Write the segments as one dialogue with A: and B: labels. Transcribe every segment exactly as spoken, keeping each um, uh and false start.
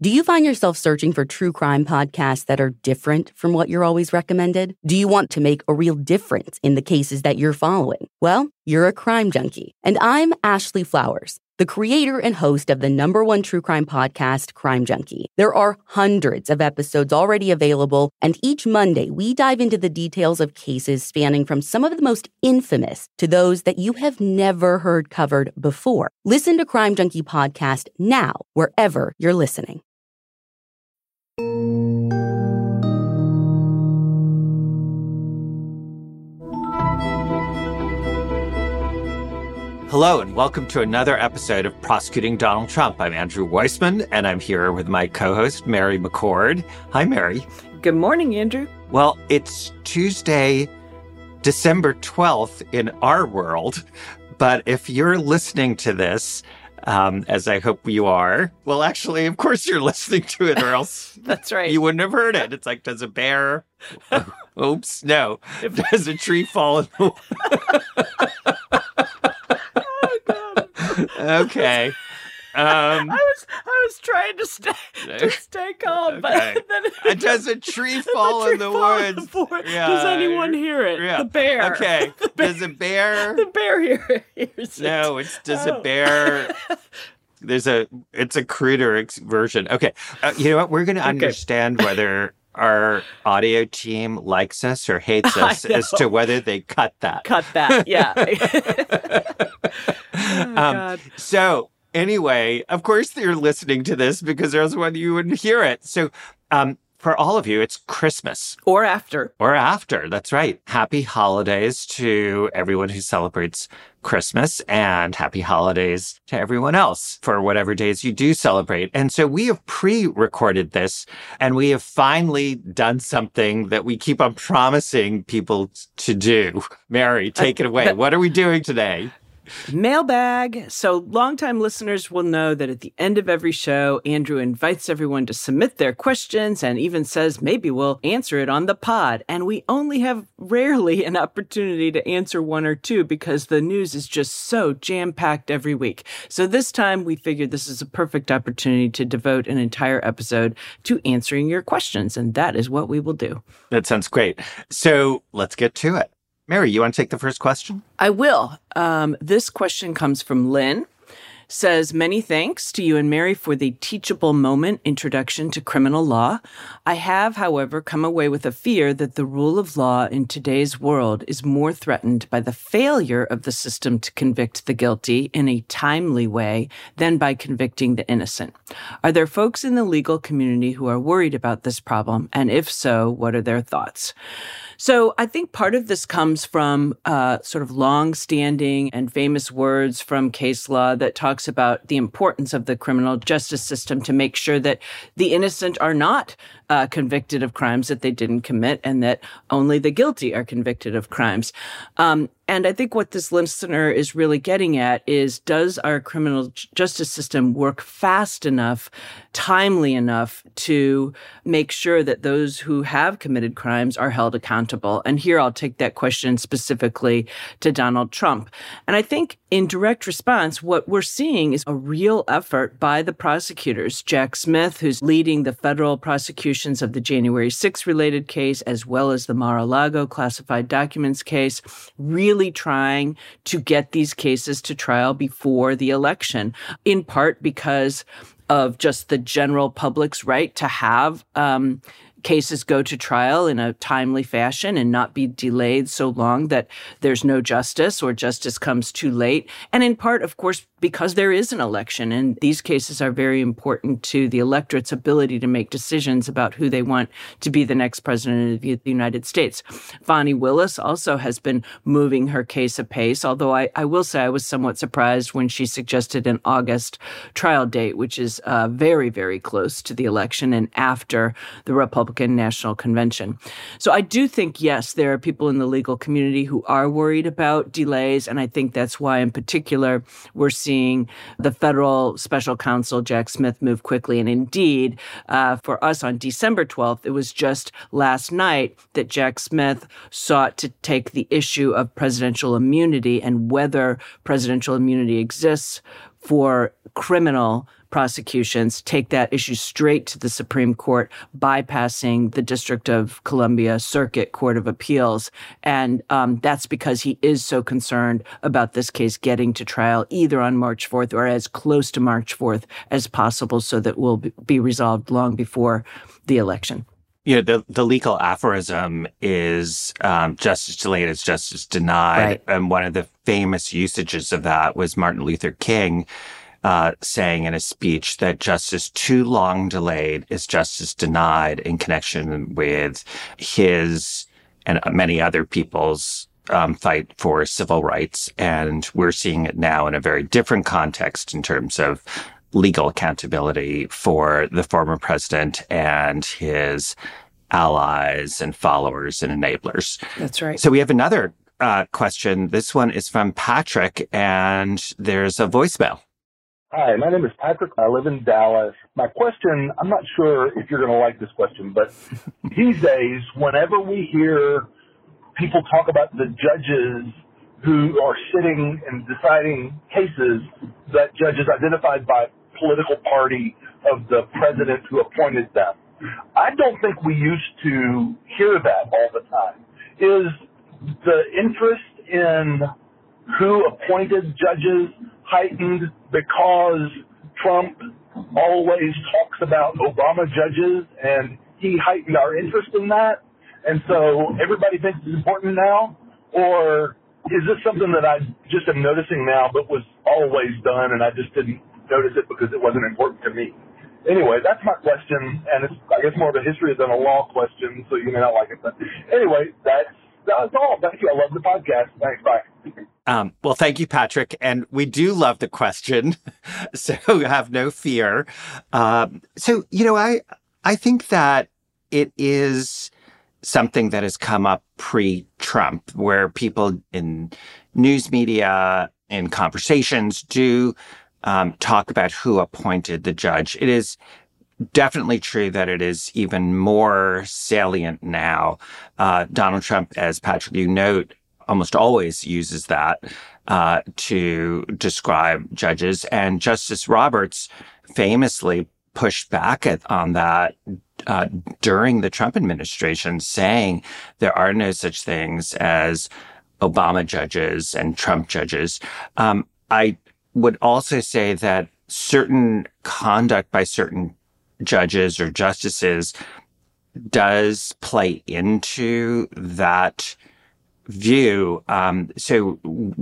A: Do you find yourself searching for true crime podcasts that are different from what you're always recommended? Do you want to make a real difference in the cases that you're following? Well, you're a crime junkie. And I'm Ashley Flowers, the creator and host of the number one true crime podcast, Crime Junkie. There are hundreds of episodes already available, and each Monday we dive into the details of cases spanning from some of the most infamous to those that you have never heard covered before. Listen to Crime Junkie Podcast now, wherever you're listening.
B: Hello, and welcome to another episode of Prosecuting Donald Trump. I'm Andrew Weissman, and I'm here with my co-host, Mary McCord. Hi, Mary.
C: Good morning, Andrew.
B: Well, it's Tuesday, December twelfth in our world, but if you're listening to this, um, as I hope you are, well, actually, of course you're listening to it, or else
C: That's right.
B: you wouldn't have heard it. It's like, does a bear... Oops, no. Does a tree fall in the... Okay. Um,
C: I was I was trying to stay to stay calm, but
B: okay.
C: then
B: it, does a tree fall
C: tree
B: in the
C: fall
B: woods?
C: In the forest.
B: Yeah.
C: Does anyone hear it?
B: Yeah.
C: The bear.
B: Okay.
C: The bear.
B: Does a bear?
C: The bear hear, hears it.
B: No, it's does
C: oh.
B: a bear. There's a. It's a cruder ex- version. Okay. Uh, you know what? We're going to okay. understand whether our audio team likes us or hates us as to whether they cut that.
C: Cut that. Yeah. Oh,
B: um,
C: God.
B: So anyway, of course you're listening to this because else you wouldn't hear it. So um, for all of you, it's Christmas.
C: Or after.
B: Or after. That's right. Happy holidays to everyone who celebrates Christmas, and happy holidays to everyone else for whatever days you do celebrate. And so we have pre-recorded this, and we have finally done something that we keep on promising people to do. Mary, take it away. What are we doing today?
C: Mailbag. So longtime listeners will know that at the end of every show, Andrew invites everyone to submit their questions and even says maybe we'll answer it on the pod. And we only have rarely an opportunity to answer one or two because the news is just so jam-packed every week. So this time we figured this is a perfect opportunity to devote an entire episode to answering your questions. And that is what we will do.
B: That sounds great. So let's get to it. Mary, you want to take the first question?
C: I will. Um, this question comes from Lynn. Says, many thanks to you and Mary for the teachable moment introduction to criminal law. I have, however, come away with a fear that the rule of law in today's world is more threatened by the failure of the system to convict the guilty in a timely way than by convicting the innocent. Are there folks in the legal community who are worried about this problem? And if so, what are their thoughts? So I think part of this comes from uh, sort of long-standing and famous words from case law that talks about the importance of the criminal justice system to make sure that the innocent are not uh, convicted of crimes that they didn't commit and that only the guilty are convicted of crimes. Um, and I think what this listener is really getting at is, does our criminal justice system work fast enough, timely enough to make sure that those who have committed crimes are held accountable? And here I'll take that question specifically to Donald Trump. And I think in direct response, what we're seeing is a real effort by the prosecutors. Jack Smith, who's leading the federal prosecutions of the January sixth related case, as well as the Mar-a-Lago classified documents case, really trying to get these cases to trial before the election, in part because of just the general public's right to have um, cases go to trial in a timely fashion and not be delayed so long that there's no justice or justice comes too late. And in part, of course, because there is an election, and these cases are very important to the electorate's ability to make decisions about who they want to be the next president of the United States. Fani Willis also has been moving her case apace, although I, I will say I was somewhat surprised when she suggested an August trial date, which is uh, very, very close to the election and after the Republican National Convention. So I do think, yes, there are people in the legal community who are worried about delays, and I think that's why, in particular, we're seeing the federal special counsel, Jack Smith, move quickly. And indeed, uh, for us on December twelfth, it was just last night that Jack Smith sought to take the issue of presidential immunity and whether presidential immunity exists for criminal prosecutions, take that issue straight to the Supreme Court, bypassing the District of Columbia Circuit Court of Appeals. And um, that's because he is so concerned about this case getting to trial either on March fourth or as close to March fourth as possible so that will be resolved long before the election.
B: You know, the, the legal aphorism is um, justice delayed is justice denied.
C: Right.
B: And one of the famous usages of that was Martin Luther King uh, saying in a speech that justice too long delayed is justice denied in connection with his and many other people's um, fight for civil rights. And we're seeing it now in a very different context in terms of legal accountability for the former president and his allies and followers and enablers.
C: That's right.
B: So we have another uh, question. This one is from Patrick, and there's a voicemail.
D: Hi, my name is Patrick. I live in Dallas. My question, I'm not sure if you're going to like this question, but these days, whenever we hear people talk about the judges who are sitting and deciding cases, that judges identified by political party of the president who appointed them, I don't think we used to hear that all the time. Is the interest in who appointed judges heightened because Trump always talks about Obama judges and he heightened our interest in that? And so everybody thinks it's important now? Or is this something that I just am noticing now but was always done and I just didn't notice it because it wasn't important to me? Anyway, that's my question, and it's, I guess, more of a history than a law question, so you may not like it. But anyway, that's, that's all. Thank you. I love the podcast. Thanks. Bye.
B: Um, well, thank you, Patrick. And we do love the question, so have no fear. Um, so, you know, I I think that it is something that has come up pre-Trump, where people in news media, in conversations, do um, talk about who appointed the judge. It is definitely true that it is even more salient now. Uh, Donald Trump, as Patrick, you note, almost always uses that uh, to describe judges. And Justice Roberts famously pushed back at, on that uh, during the Trump administration, saying there are no such things as Obama judges and Trump judges. Um, I would also say that certain conduct by certain judges or justices does play into that view. Um, so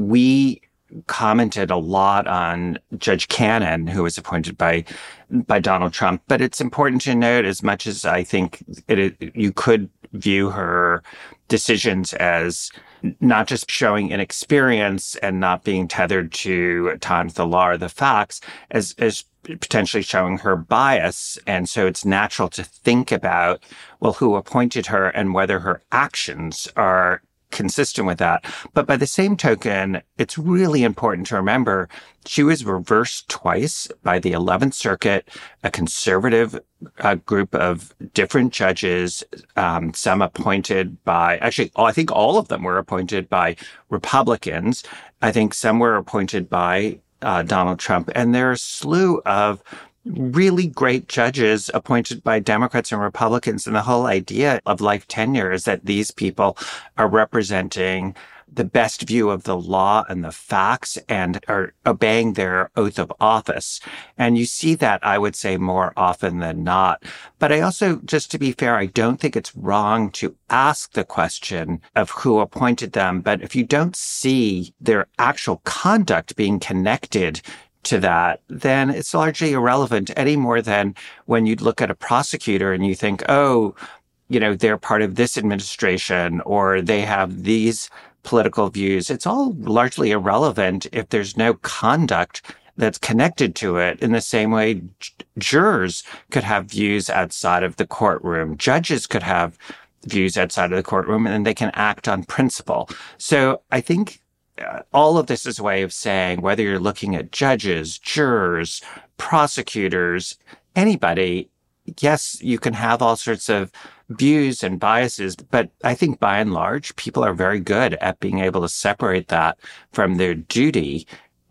B: we commented a lot on Judge Cannon, who was appointed by by Donald Trump. But it's important to note, as much as I think it, it, you could view her decisions as not just showing inexperience and not being tethered to at times the law or the facts, as as potentially showing her bias. And so it's natural to think about, well, who appointed her and whether her actions are consistent with that. But by the same token, it's really important to remember she was reversed twice by the eleventh Circuit, a conservative uh, group of different judges, um, some appointed by, actually, I think all of them were appointed by Republicans. I think some were appointed by uh, Donald Trump. And there are a slew of really great judges appointed by Democrats and Republicans. And the whole idea of life tenure is that these people are representing the best view of the law and the facts and are obeying their oath of office. And you see that, I would say, more often than not. But I also, just to be fair, I don't think it's wrong to ask the question of who appointed them. But if you don't see their actual conduct being connected to that, then it's largely irrelevant any more than when you look at a prosecutor and you think, oh, you know, they're part of this administration or they have these political views. It's all largely irrelevant if there's no conduct that's connected to it. In the same way, j- jurors could have views outside of the courtroom. Judges could have views outside of the courtroom, and they can act on principle. So I think Uh, all of this is a way of saying whether you're looking at judges, jurors, prosecutors, anybody, yes, you can have all sorts of views and biases, but I think by and large, people are very good at being able to separate that from their duty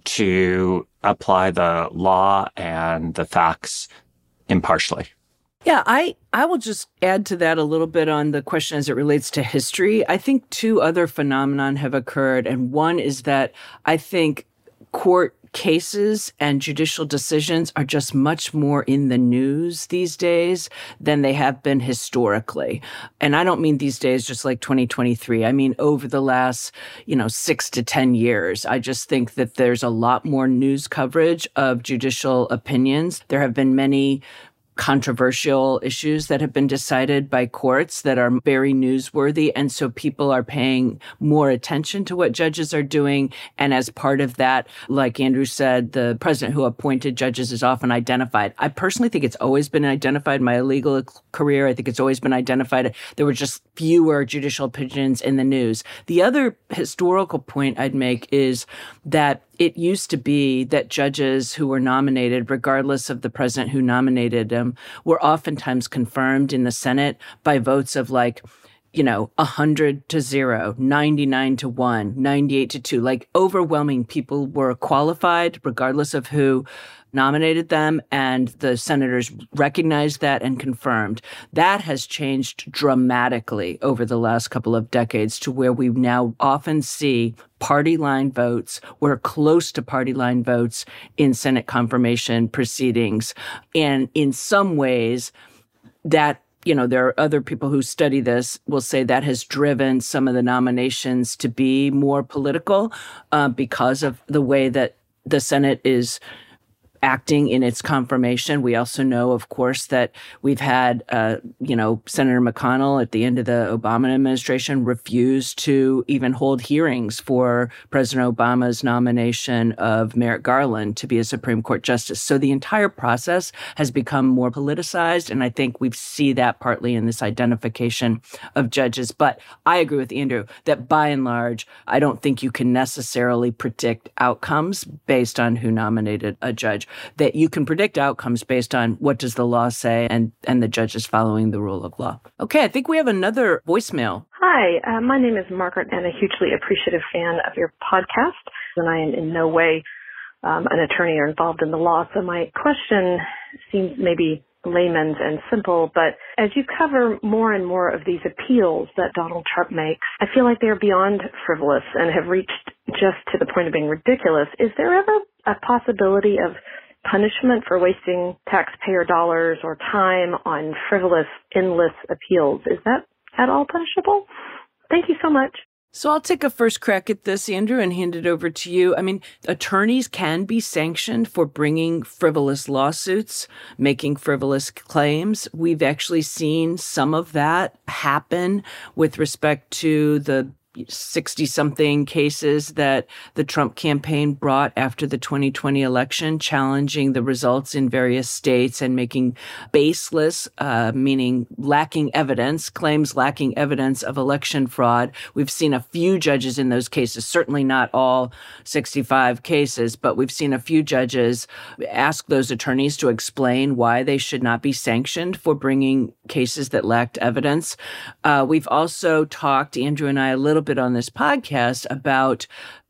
B: to apply the law and the facts impartially.
C: Yeah, I, I will just add to that a little bit on the question as it relates to history. I think two other phenomenon have occurred, and one is that I think court cases and judicial decisions are just much more in the news these days than they have been historically. And I don't mean these days just like twenty twenty-three. I mean over the last, you know, six to ten years. I just think that there's a lot more news coverage of judicial opinions. There have been many controversial issues that have been decided by courts that are very newsworthy. And so people are paying more attention to what judges are doing. And as part of that, like Andrew said, the president who appointed judges is often identified. I personally think it's always been identified. My legal career, I think it's always been identified. There were just fewer judicial opinions in the news. The other historical point I'd make is that it used to be that judges who were nominated, regardless of the president who nominated them, were oftentimes confirmed in the Senate by votes of like, you know, one hundred to zero, ninety-nine to one, ninety-eight to two. Like overwhelming people were qualified regardless of who nominated them, and the senators recognized that and confirmed. That has changed dramatically over the last couple of decades to where we now often see party line votes or close to party line votes in Senate confirmation proceedings. And in some ways, that you know, there are other people who study this will say that has driven some of the nominations to be more political uh, because of the way that the Senate is acting in its confirmation. We also know, of course, that we've had, uh, you know, Senator McConnell at the end of the Obama administration refused to even hold hearings for President Obama's nomination of Merrick Garland to be a Supreme Court justice. So the entire process has become more politicized, and I think we see that partly in this identification of judges. But I agree with Andrew that by and large, I don't think you can necessarily predict outcomes based on who nominated a judge. That you can predict outcomes based on what does the law say and, and the judges following the rule of law. Okay, I think we have another voicemail.
E: Hi, uh, my name is Margaret and a hugely appreciative fan of your podcast. And I am in no way um, an attorney or involved in the law, so my question seems maybe layman's and simple, but as you cover more and more of these appeals that Donald Trump makes, I feel like they're beyond frivolous and have reached just to the point of being ridiculous. Is there ever a possibility of punishment for wasting taxpayer dollars or time on frivolous, endless appeals? Is that at all punishable? Thank you so much.
C: So I'll take a first crack at this, Andrew, and hand it over to you. I mean, attorneys can be sanctioned for bringing frivolous lawsuits, making frivolous claims. We've actually seen some of that happen with respect to the sixty-something cases that the Trump campaign brought after the twenty twenty election, challenging the results in various states and making baseless, uh, meaning lacking evidence, claims lacking evidence of election fraud. We've seen a few judges in those cases, certainly not all sixty-five cases, but we've seen a few judges ask those attorneys to explain why they should not be sanctioned for bringing cases that lacked evidence. Uh, we've also talked, Andrew and I, a little bit on this podcast about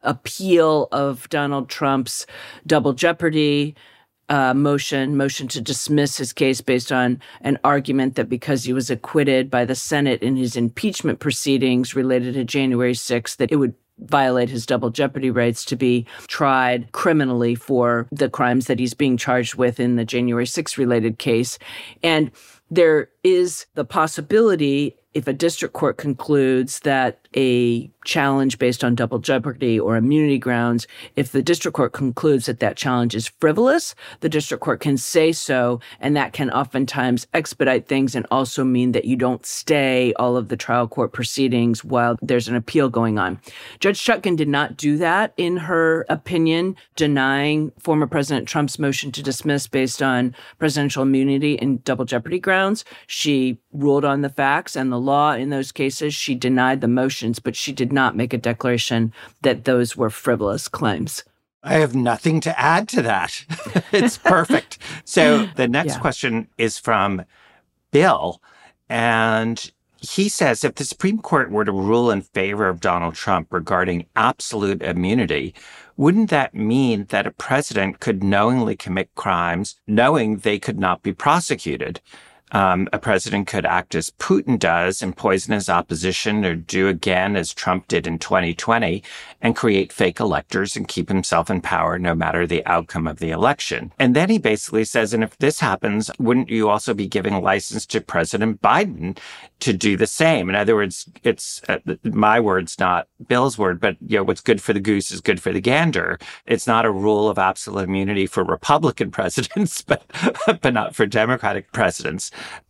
C: appeal of Donald Trump's double jeopardy uh, motion, motion to dismiss his case based on an argument that because he was acquitted by the Senate in his impeachment proceedings related to January sixth, that it would violate his double jeopardy rights to be tried criminally for the crimes that he's being charged with in the January sixth related case. And there is the possibility, if a district court concludes that a challenge based on double jeopardy or immunity grounds, if the district court concludes that that challenge is frivolous, the district court can say so, and that can oftentimes expedite things and also mean that you don't stay all of the trial court proceedings while there's an appeal going on. Judge Chutkan did not do that in her opinion, denying former President Trump's motion to dismiss based on presidential immunity and double jeopardy grounds. She ruled on the facts and the law in those cases. She denied the motions, but she did not make a declaration that those were frivolous claims.
B: I have nothing to add to that. It's perfect. So the next
C: yeah.
B: question is from Bill, and he says if the Supreme Court were to rule in favor of Donald Trump regarding absolute immunity, wouldn't that mean that a president could knowingly commit crimes knowing they could not be prosecuted? Um, a president could act as Putin does and poison his opposition, or do again as Trump did in twenty twenty and create fake electors and keep himself in power no matter the outcome of the election. And then he basically says, and if this happens, wouldn't you also be giving a license to President Biden to do the same? In other words, it's uh, my words, not Bill's word, but you know, what's good for the goose is good for the gander. It's not a rule of absolute immunity for Republican presidents, but but not for Democratic presidents.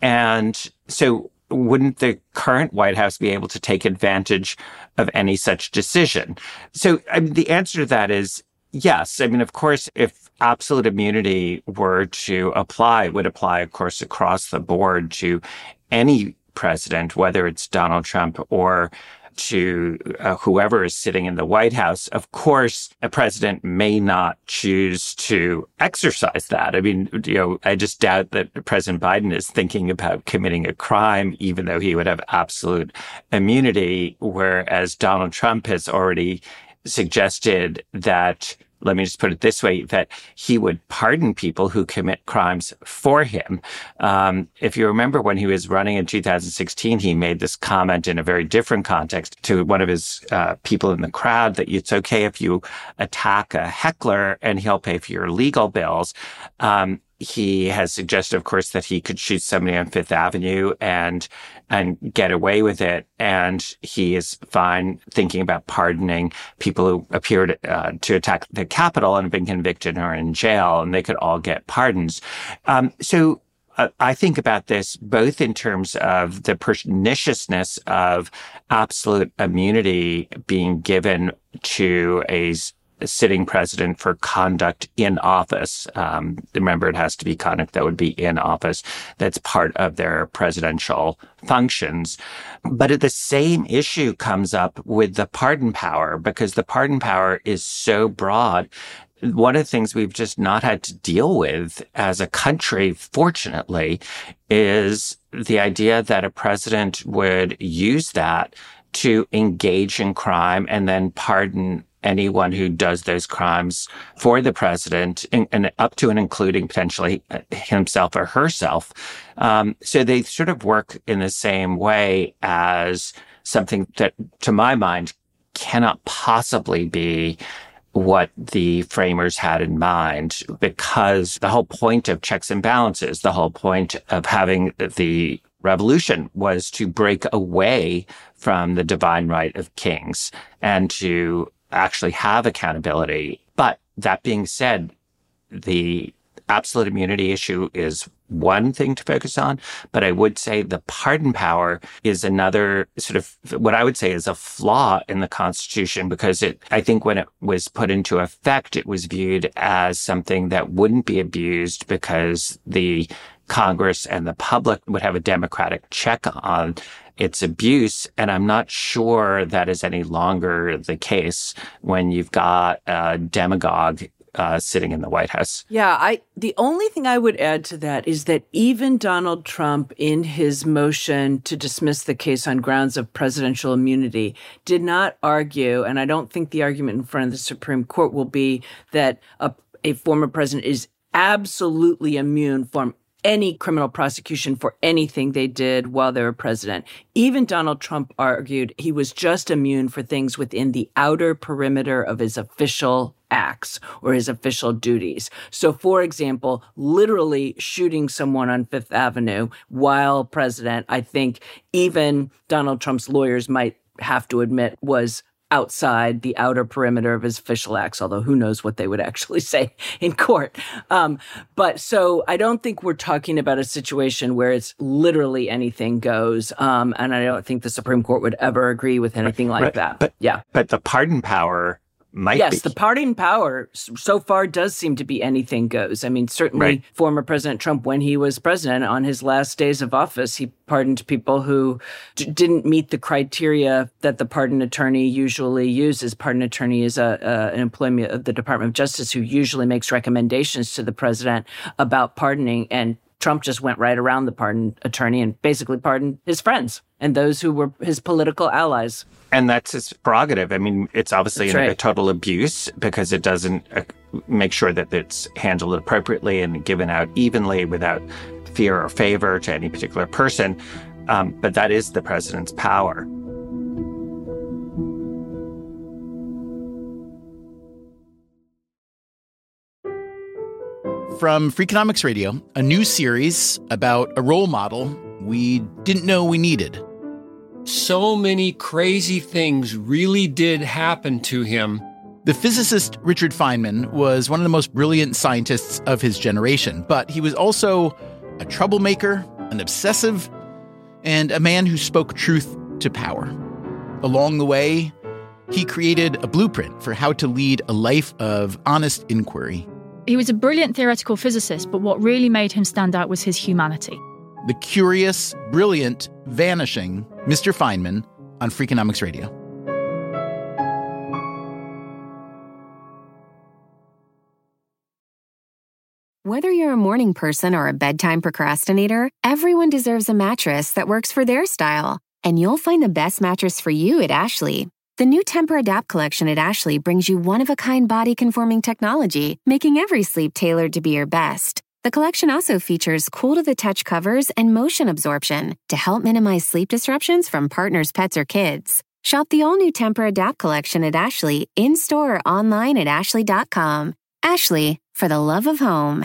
B: And so wouldn't the current White House be able to take advantage of any such decision? So I mean, the answer to that is yes. I mean, of course, if absolute immunity were to apply, it would apply, of course, across the board to any president, whether it's Donald Trump or to uh, whoever is sitting in the White House. Of course, a president may not choose to exercise that. I mean, you know, I just doubt that President Biden is thinking about committing a crime, even though he would have absolute immunity, whereas Donald Trump has already suggested that, let me just put it this way, that he would pardon people who commit crimes for him. Um, if you remember when he was running in two thousand sixteen, he made this comment in a very different context to one of his uh, people in the crowd that it's okay if you attack a heckler and he'll pay for your legal bills. Um, He has suggested, of course, that he could shoot somebody on Fifth Avenue and and get away with it. And he is fine thinking about pardoning people who appeared uh, to attack the Capitol and have been convicted or in jail, and they could all get pardons. Um, so uh, I think about this both in terms of the perniciousness of absolute immunity being given to a sitting president for conduct in office. Um, remember, it has to be conduct that would be in office. That's part of their presidential functions. But the same issue comes up with the pardon power, because the pardon power is so broad. One of the things we've just not had to deal with as a country, fortunately, is the idea that a president would use that to engage in crime and then pardon anyone who does those crimes for the president, and, and up to and including potentially himself or herself. Um, so they sort of work in the same way as something that, to my mind, cannot possibly be what the framers had in mind, because the whole point of checks and balances, the whole point of having the revolution was to break away from the divine right of kings and to actually have accountability. But that being said, the absolute immunity issue is one thing to focus on, but I would say the pardon power is another sort of what I would say is a flaw in the Constitution, because it, I think when it was put into effect, it was viewed as something that wouldn't be abused because the Congress and the public would have a democratic check on its abuse. And I'm not sure that is any longer the case when you've got a demagogue uh, sitting in the White House.
C: Yeah, I the only thing I would add to that is that even Donald Trump, in his motion to dismiss the case on grounds of presidential immunity, did not argue, and I don't think the argument in front of the Supreme Court will be that a, a former president is absolutely immune from any criminal prosecution for anything they did while they were president. Even Donald Trump argued he was just immune for things within the outer perimeter of his official acts or his official duties. So, for example, literally shooting someone on Fifth Avenue while president, I think even Donald Trump's lawyers might have to admit was outside the outer perimeter of his official acts, although who knows what they would actually say in court. Um, but so I don't think we're talking about a situation where it's literally anything goes. Um, and I don't think the Supreme Court would ever agree with anything like
B: right.
C: that.
B: But,
C: yeah.
B: But the pardon power might
C: yes,
B: be.
C: the pardon power so far does seem to be anything goes. I mean, certainly
B: right.
C: former President Trump, when he was president, on his last days of office, he pardoned people who d- didn't meet the criteria that the pardon attorney usually uses. Pardon attorney is a, a an employee of the Department of Justice who usually makes recommendations to the president about pardoning, and Trump just went right around the pardon attorney and basically pardoned his friends and those who were his political allies.
B: And that's his prerogative. I mean, it's obviously
C: That's
B: an,
C: right.
B: a total abuse because it doesn't uh, make sure that it's handled appropriately and given out evenly without fear or favor to any particular person. Um, but that is the president's power.
F: From Freakonomics Radio, a new series about a role model we didn't know we needed.
G: So many crazy things really did happen to him.
F: The physicist Richard Feynman was one of the most brilliant scientists of his generation, but he was also a troublemaker, an obsessive, and a man who spoke truth to power. Along the way, he created a blueprint for how to lead a life of honest inquiry.
H: He was a brilliant theoretical physicist, but what really made him stand out was his humanity.
F: The curious, brilliant, vanishing Mister Feynman on Freakonomics Radio.
I: Whether you're a morning person or a bedtime procrastinator, everyone deserves a mattress that works for their style. And you'll find the best mattress for you at Ashley. The new Temper-Adapt collection at Ashley brings you one-of-a-kind body-conforming technology, making every sleep tailored to be your best. The collection also features cool-to-the-touch covers and motion absorption to help minimize sleep disruptions from partners, pets, or kids. Shop the all-new Temper-Adapt collection at Ashley, in-store or online at ashley dot com. Ashley, for the love of home.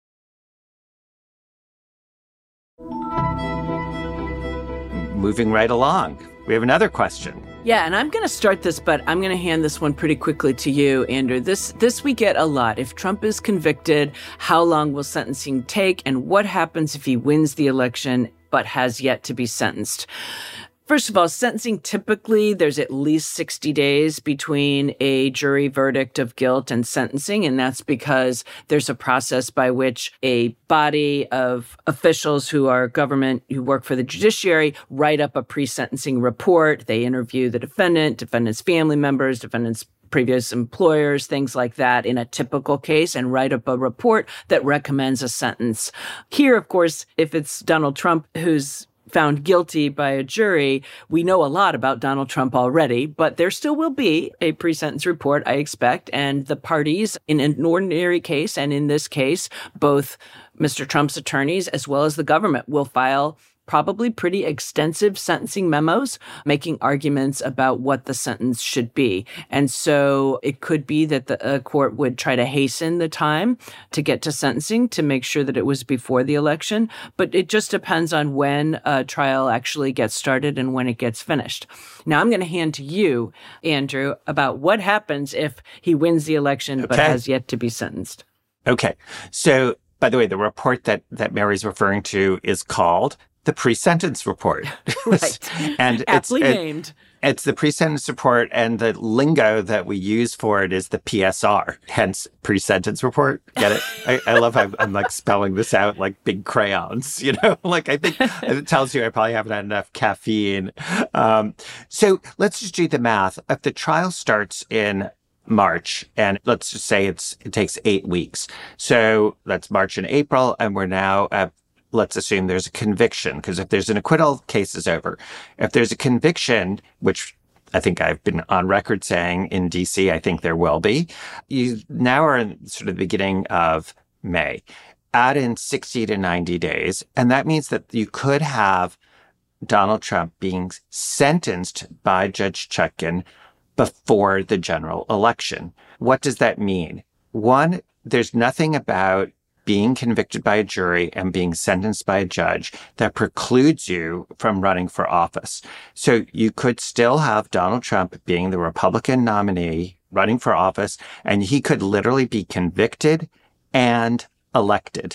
B: Moving right along, we have another question.
C: Yeah, and I'm going to start this, but I'm going to hand this one pretty quickly to you, Andrew. This this we get a lot. If Trump is convicted, how long will sentencing take? And what happens if he wins the election but has yet to be sentenced? First of all, sentencing, typically there's at least sixty days between a jury verdict of guilt and sentencing. And that's because there's a process by which a body of officials who are government, who work for the judiciary, write up a pre-sentencing report. They interview the defendant, defendant's family members, defendant's previous employers, things like that in a typical case, and write up a report that recommends a sentence. Here, of course, if it's Donald Trump who's found guilty by a jury, we know a lot about Donald Trump already, but there still will be a pre-sentence report, I expect, and the parties in an ordinary case and in this case, both Mister Trump's attorneys as well as the government will file probably pretty extensive sentencing memos making arguments about what the sentence should be. And so it could be that the uh, court would try to hasten the time to get to sentencing to make sure that it was before the election. But it just depends on when a trial actually gets started and when it gets finished. Now, I'm going to hand to you, Andrew, about what happens if he wins the election but
B: Okay.
C: has yet to be sentenced.
B: Okay. So, by the way, the report that, that Mary's referring to is called the pre-sentence report.
C: Right.
B: And
C: Aptly
B: it's, it,
C: named.
B: It's the pre-sentence report, and the lingo that we use for it is the P S R, hence pre-sentence report. Get it? I, I love how I'm like spelling this out like big crayons, you know, like I think it tells you I probably haven't had enough caffeine. Um, so let's just do the math. If the trial starts in March, and let's just say it's it takes eight weeks. So that's March and April, and we're now at, let's assume there's a conviction, because if there's an acquittal, case is over. If there's a conviction, which I think I've been on record saying in D C, I think there will be, you now are in sort of the beginning of May. Add in sixty to ninety days, and that means that you could have Donald Trump being sentenced by Judge Chutkan before the general election. What does that mean? One, there's nothing about being convicted by a jury and being sentenced by a judge that precludes you from running for office. So you could still have Donald Trump being the Republican nominee running for office, and he could literally be convicted and elected.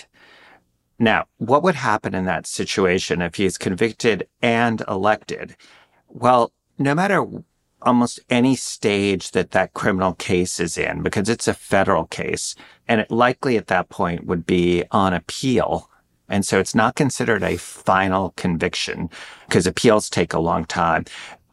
B: Now, what would happen in that situation if he is convicted and elected? Well, no matter almost any stage that that criminal case is in, because it's a federal case, and it likely at that point would be on appeal. And so it's not considered a final conviction because appeals take a long time.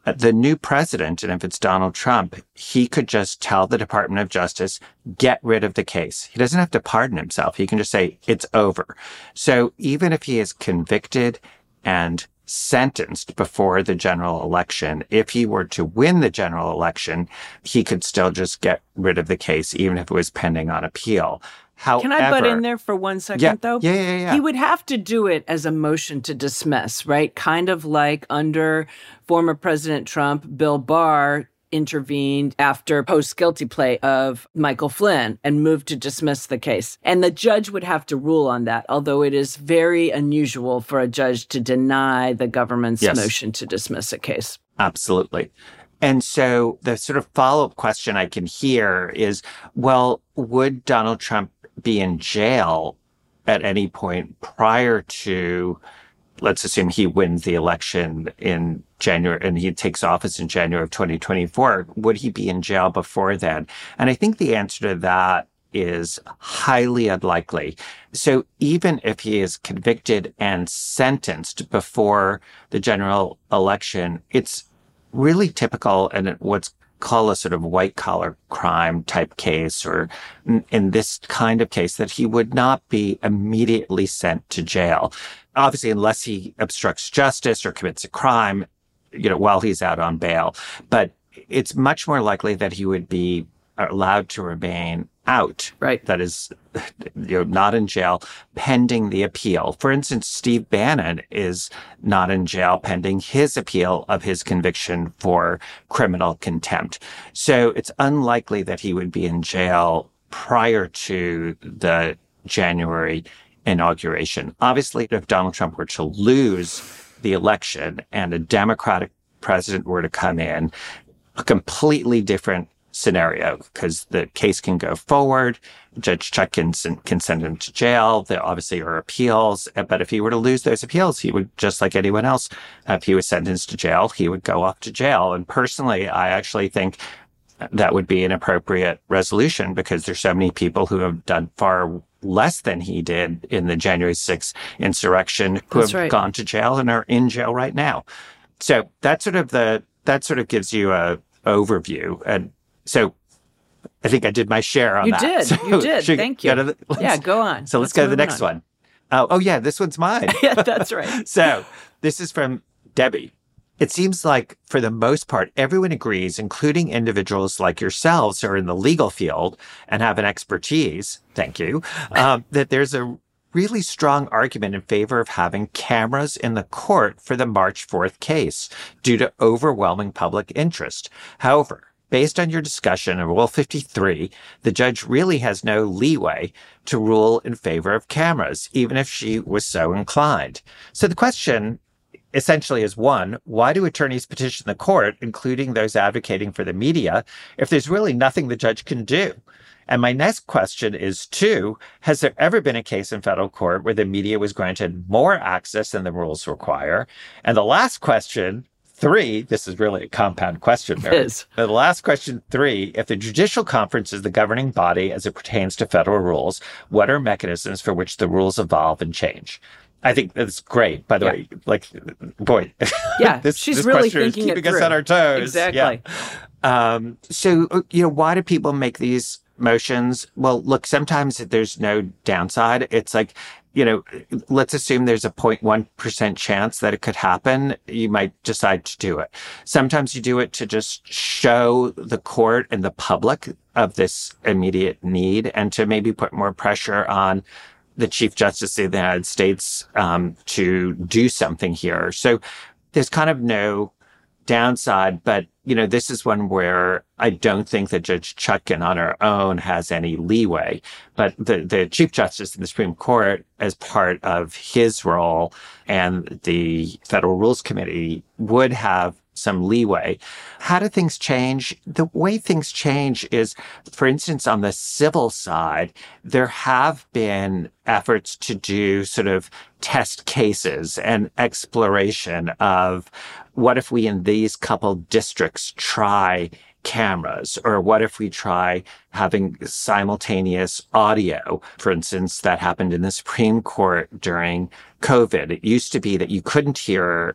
B: the new president, and if it's Donald Trump, he could just tell the Department of Justice, get rid of the case. He doesn't have to pardon himself. He can just say, it's over. So even if he is convicted and sentenced before the general election, if he were to win the general election, he could still just get rid of the case, even if it was pending on appeal. However,
C: can I butt in there for one second,
B: yeah,
C: though?
B: Yeah, yeah, yeah.
C: He would have to do it as a motion to dismiss, right? Kind of like under former President Trump, Bill Barr intervened after post-guilty plea of Michael Flynn and moved to dismiss the case. And the judge would have to rule on that, although it is very unusual for a judge to deny the government's
B: yes.
C: motion to dismiss a case.
B: Absolutely. And so the sort of follow-up question I can hear is, well, would Donald Trump be in jail at any point prior to, let's assume he wins the election in January and he takes office in January of twenty twenty-four, would he be in jail before then? And I think the answer to that is highly unlikely. So even if he is convicted and sentenced before the general election, it's really typical and what's called a sort of white collar crime type case, or in this kind of case, that he would not be immediately sent to jail. Obviously, unless he obstructs justice or commits a crime, you know, while he's out on bail. But it's much more likely that he would be allowed to remain out.
C: Right.
B: That is, you know, not in jail pending the appeal. For instance, Steve Bannon is not in jail pending his appeal of his conviction for criminal contempt. So it's unlikely that he would be in jail prior to the January inauguration. Obviously, if Donald Trump were to lose the election and a Democratic president were to come in, a completely different scenario, because the case can go forward. Judge Chuck can, can send him to jail. There obviously are appeals. But if he were to lose those appeals, he would, just like anyone else, if he was sentenced to jail, he would go off to jail. And personally, I actually think that would be an appropriate resolution, because there's so many people who have done far less than he did in the January sixth insurrection who
C: That's
B: have
C: right.
B: gone to jail and are in jail right now. So that sort of the that sort of gives you a overview. And so I think I did my share on
C: You
B: that.
C: did.
B: So
C: You did.
B: should-
C: Thank you.
B: go to the-
C: Yeah, go on.
B: So let's,
C: Let's
B: go to the
C: move
B: next
C: on.
B: one. Oh, oh, yeah, this one's mine.
C: Yeah, that's right.
B: So this is from Debbie. It seems like, for the most part, everyone agrees, including individuals like yourselves who are in the legal field and have an expertise, thank you, um, that there's a really strong argument in favor of having cameras in the court for the March fourth case due to overwhelming public interest. However, based on your discussion of Rule fifty-three, the judge really has no leeway to rule in favor of cameras, even if she was so inclined. So the question essentially is, one, why do attorneys petition the court, including those advocating for the media, if there's really nothing the judge can do? And my next question is, two, has there ever been a case in federal court where the media was granted more access than the rules require? And the last question, three, this is really a compound question, Mary.
C: It is.
B: The last question, three, if the judicial conference is the governing body as it pertains to federal rules, what are mechanisms for which the rules evolve and change? I think that's great, by the
C: Yeah.
B: way. Like, boy.
C: Yeah,
B: this,
C: she's
B: this
C: really
B: question is
C: thinking it
B: keeping us
C: through.
B: on our toes.
C: Exactly.
B: Yeah. Um, so, you know, why do people make these motions? Well, look, sometimes there's no downside. It's like, you know, let's assume there's a zero point one percent chance that it could happen. You might decide to do it. Sometimes you do it to just show the court and the public of this immediate need, and to maybe put more pressure on the Chief Justice of the United States um, to do something here. So there's kind of no downside, but, you know, this is one where I don't think that Judge Chutkan on her own has any leeway. But the, the Chief Justice in the Supreme Court, as part of his role, and the Federal Rules Committee would have some leeway. How do things change? The way things change is, for instance, on the civil side, there have been efforts to do sort of test cases and exploration of what if we in these couple districts try cameras, or what if we try having simultaneous audio? For instance, that happened in the Supreme Court during COVID. It used to be that you couldn't hear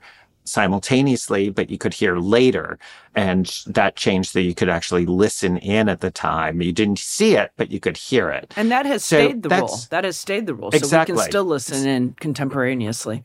B: simultaneously, but you could hear later. And that changed that you could actually listen in at the time. You didn't see it, but you could hear it.
C: And that has
B: so
C: stayed the rule. That has stayed the rule.
B: Exactly.
C: So we can still listen in contemporaneously.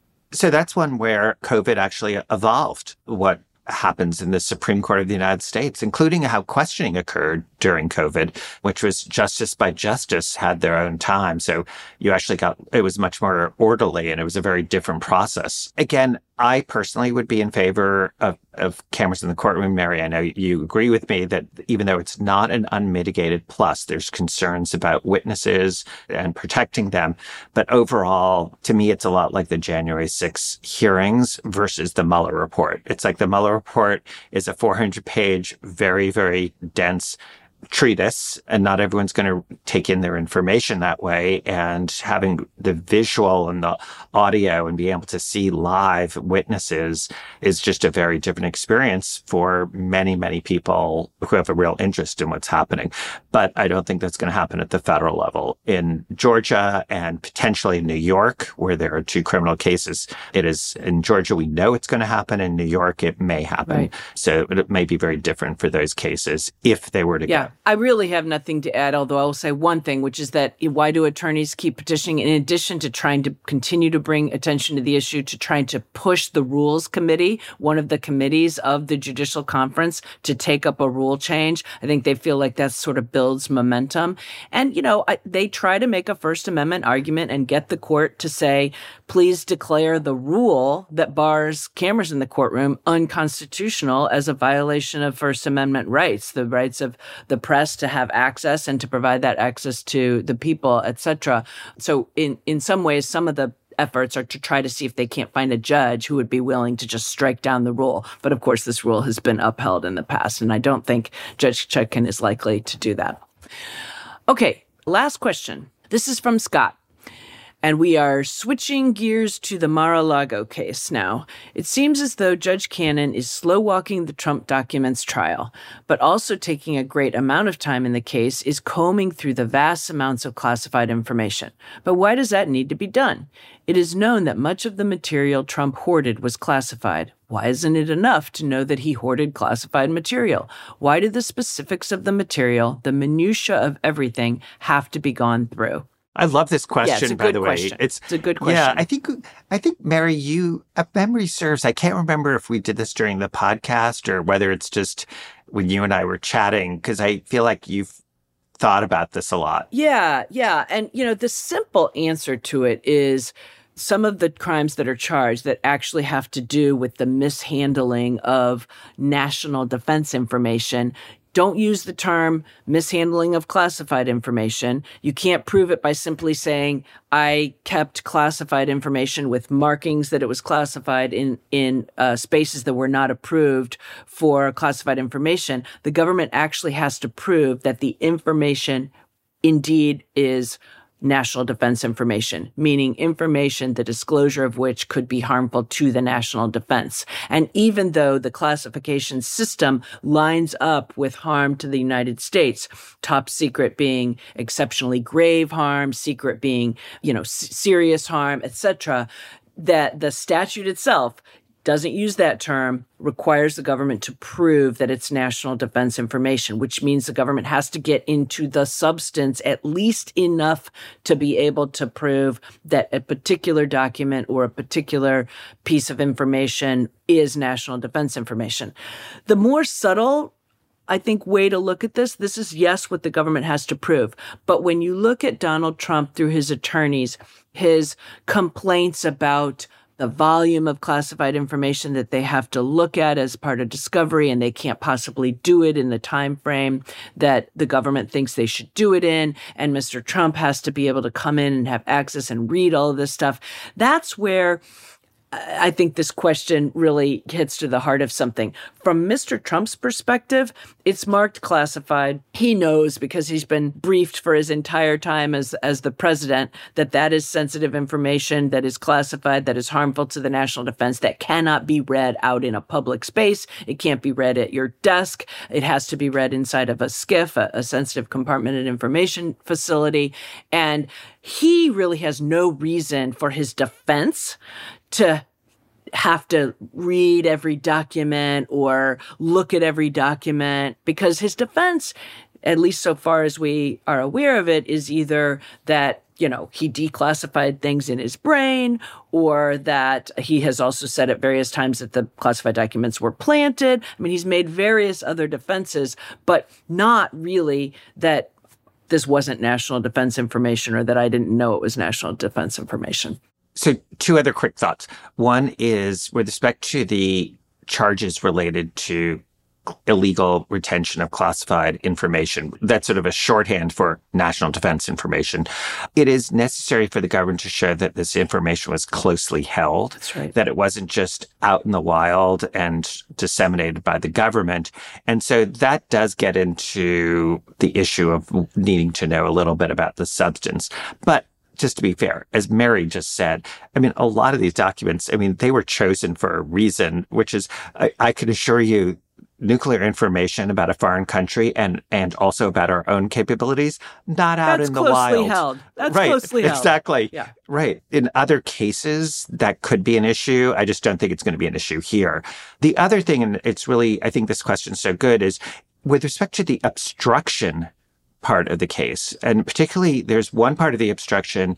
B: So that's one where COVID actually evolved what happens in the Supreme Court of the United States, including how questioning occurred during COVID, which was justice by justice had their own time. So you actually got, it was much more orderly and it was a very different process. Again, I personally would be in favor of, of cameras in the courtroom. Mary, I know you agree with me that even though it's not an unmitigated plus, there's concerns about witnesses and protecting them. But overall, to me, it's a lot like the January sixth hearings versus the Mueller report. It's like the Mueller report is a four hundred page, very, very dense treatise, and not everyone's going to take in their information that way. And having the visual and the audio and be able to see live witnesses is just a very different experience for many, many people who have a real interest in what's happening. But I don't think that's going to happen at the federal level. In Georgia and potentially New York, where there are two criminal cases, it is in Georgia, we know it's going to happen. In New York, it may happen. Right. So it may be very different for those cases if they were to
C: yeah.
B: go.
C: I really have nothing to add, although I will say one thing, which is that why do attorneys keep petitioning? In addition to trying to continue to bring attention to the issue, to trying to push the Rules Committee, one of the committees of the Judicial Conference, to take up a rule change. I think they feel like that sort of builds momentum. And, you know, I, they try to make a First Amendment argument and get the court to say, please declare the rule that bars cameras in the courtroom unconstitutional as a violation of First Amendment rights, the rights of the press to have access and to provide that access to the people, et cetera. So in, in some ways, some of the efforts are to try to see if they can't find a judge who would be willing to just strike down the rule. But of course, this rule has been upheld in the past, and I don't think Judge Chutkan is likely to do that. Okay, last question. This is from Scott. And we are switching gears to the Mar-a-Lago case now. It seems as though Judge Cannon is slow-walking the Trump documents trial, but also taking a great amount of time in the case is combing through the vast amounts of classified information. But why does that need to be done? It is known that much of the material Trump hoarded was classified. Why isn't it enough to know that he hoarded classified material? Why do the specifics of the material, the minutiae of everything, have to be gone through?
B: I love this question,
C: yeah,
B: by the way.
C: Question.
B: It's,
C: it's a good question.
B: Yeah, I think, I think, Mary, you, if memory serves, I can't remember if we did this during the podcast or whether it's just when you and I were chatting, because I feel like you've thought about this a lot.
C: Yeah, yeah. And, you know, the simple answer to it is some of the crimes that are charged that actually have to do with the mishandling of national defense information. Don't use the term mishandling of classified information. You can't prove it by simply saying, I kept classified information with markings that it was classified in, in uh, spaces that were not approved for classified information. The government actually has to prove that the information indeed is national defense information, meaning information, the disclosure of which could be harmful to the national defense. And even though the classification system lines up with harm to the United States, top secret being exceptionally grave harm, secret being, you know, s- serious harm, et cetera, that the statute itself doesn't use that term, requires the government to prove that it's national defense information, which means the government has to get into the substance at least enough to be able to prove that a particular document or a particular piece of information is national defense information. The more subtle, I think, way to look at this, this is, yes, what the government has to prove. But when you look at Donald Trump through his attorneys, his complaints about the volume of classified information that they have to look at as part of discovery, and they can't possibly do it in the time frame that the government thinks they should do it in, and Mister Trump has to be able to come in and have access and read all of this stuff. That's where I think this question really hits to the heart of something. From Mister Trump's perspective, it's marked classified. He knows, because he's been briefed for his entire time as, as the president, that that is sensitive information, that is classified, that is harmful to the national defense, that cannot be read out in a public space. It can't be read at your desk. It has to be read inside of a SCIF, a, a sensitive compartmented information facility. And he really has no reason for his defense to have to read every document or look at every document, because his defense, at least so far as we are aware of it, is either that, you know, he declassified things in his brain, or that he has also said at various times that the classified documents were planted. I mean, he's made various other defenses, but not really that this wasn't national defense information or that I didn't know it was national defense information.
B: So two other quick thoughts. One is with respect to the charges related to illegal retention of classified information. That's sort of a shorthand for national defense information. It is necessary for the government to show that this information was closely held.
C: That's right.
B: That it wasn't just out in the wild and disseminated by the government. And so that does get into the issue of needing to know a little bit about the substance. But just to be fair, as Mary just said, I mean, a lot of these documents, I mean, they were chosen for a reason, which is, I, I can assure you, nuclear information about a foreign country and, and also about our own capabilities, not out
C: That's
B: in the wild.
C: closely held. That's
B: right,
C: closely held.
B: Exactly.
C: Yeah.
B: Right. In other cases, that could be an issue. I just don't think it's going to be an issue here. The other thing, and it's really, I think this question's so good, is with respect to the obstruction part of the case, and particularly there's one part of the obstruction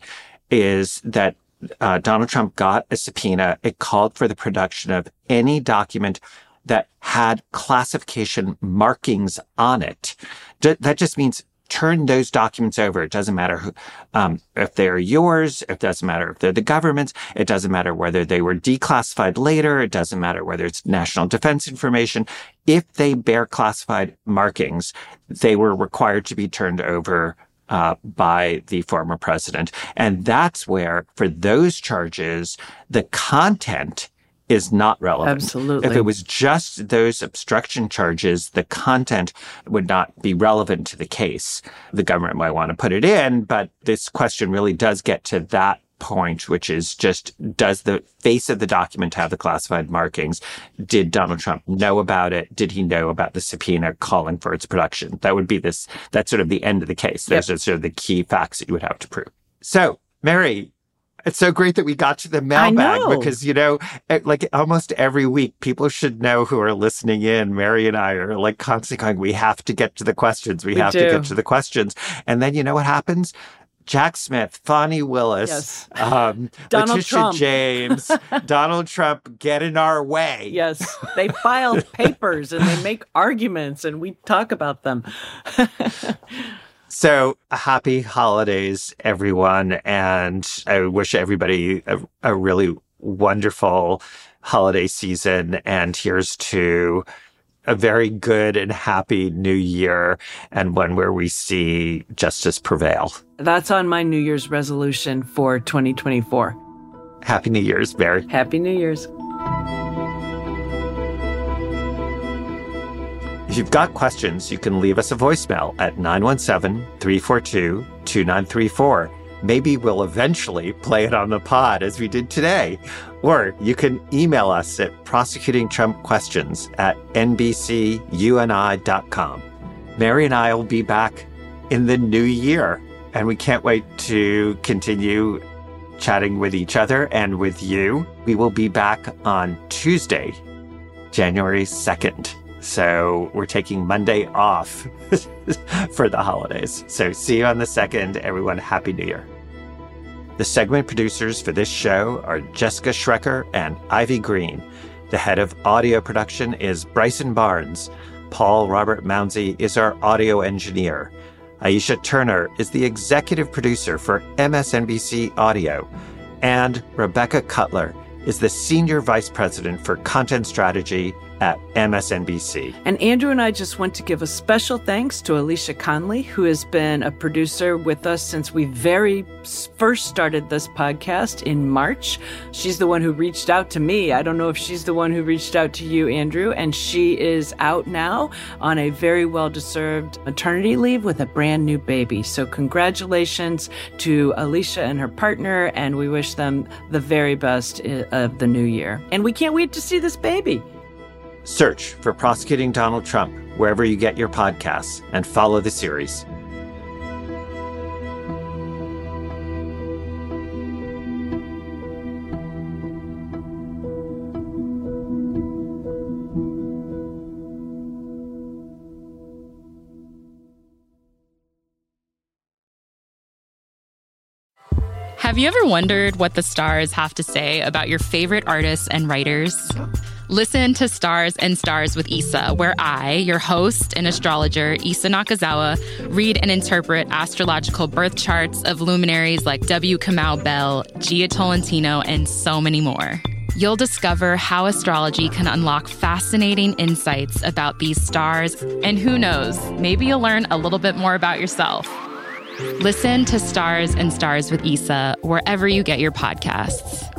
B: is that uh, Donald Trump got a subpoena. It called for the production of any document that had classification markings on it. D- that just means turn those documents over. It doesn't matter who, um, if they're yours. It doesn't matter if they're the government's. It doesn't matter whether they were declassified later. It doesn't matter whether it's national defense information. If they bear classified markings, they were required to be turned over uh, by the former president. And that's where, for those charges, the content is not relevant.
C: Absolutely.
B: If it was just those obstruction charges, the content would not be relevant to the case. The government might want to put it in, but this question really does get to that point, which is just, does the face of the document have the classified markings? Did Donald Trump know about it? Did he know about the subpoena calling for its production? That would be this, that's sort of the end of the case. Those
C: Yep.
B: are sort of the key facts that you would have to prove. So, Mary, it's so great that we got to the mailbag
C: know.
B: because, you know, like almost every week, people should know who are listening in. Mary and I are like constantly going, we have to get to the questions. We,
C: We
B: have
C: do.
B: to get to the questions. And then you know what happens? Jack Smith, Fonnie Willis,
C: Yes.
B: um,
C: Donald
B: Letitia
C: Trump.
B: James, Donald Trump get in our way.
C: Yes, they file papers and they make arguments and we talk about them.
B: So happy holidays, everyone. And I wish everybody a, a really wonderful holiday season. And here's to a very good and happy new year, and one where we see justice prevail.
C: That's on my New Year's resolution for twenty twenty-four.
B: Happy New Year's, Mary.
C: Happy New Year's.
B: If you've got questions, you can leave us a voicemail at nine one seven, three four two, two nine three four. Maybe we'll eventually play it on the pod as we did today. Or you can email us at prosecutingtrumpquestions at n b c u n i dot com. Mary and I will be back in the new year, and we can't wait to continue chatting with each other and with you. We will be back on Tuesday, January second. So we're taking Monday off for the holidays. So see you on the second. Everyone, Happy New Year. The segment producers for this show are Jessica Schrecker and Ivy Green. The head of audio production is Bryson Barnes. Paul Robert Mounsey is our audio engineer. Aisha Turner is the executive producer for M S N B C Audio. And Rebecca Cutler is the senior vice president for content strategy at M S N B C.
C: And Andrew and I just want to give a special thanks to Alicia Conley, who has been a producer with us since we very first started this podcast in March. She's the one who reached out to me. I don't know if she's the one who reached out to you, Andrew. And she is out now on a very well-deserved maternity leave with a brand new baby. So congratulations to Alicia and her partner, and we wish them the very best of the new year. And we can't wait to see this baby.
B: Search for Prosecuting Donald Trump wherever you get your podcasts and follow the series.
J: Have you ever wondered what the stars have to say about your favorite artists and writers? Listen to Stars and Stars with Issa, where I, your host and astrologer, Issa Nakazawa, read and interpret astrological birth charts of luminaries like W. Kamau Bell, Gia Tolentino, and so many more. You'll discover how astrology can unlock fascinating insights about these stars, and who knows, maybe you'll learn a little bit more about yourself. Listen to Stars and Stars with Issa wherever you get your podcasts.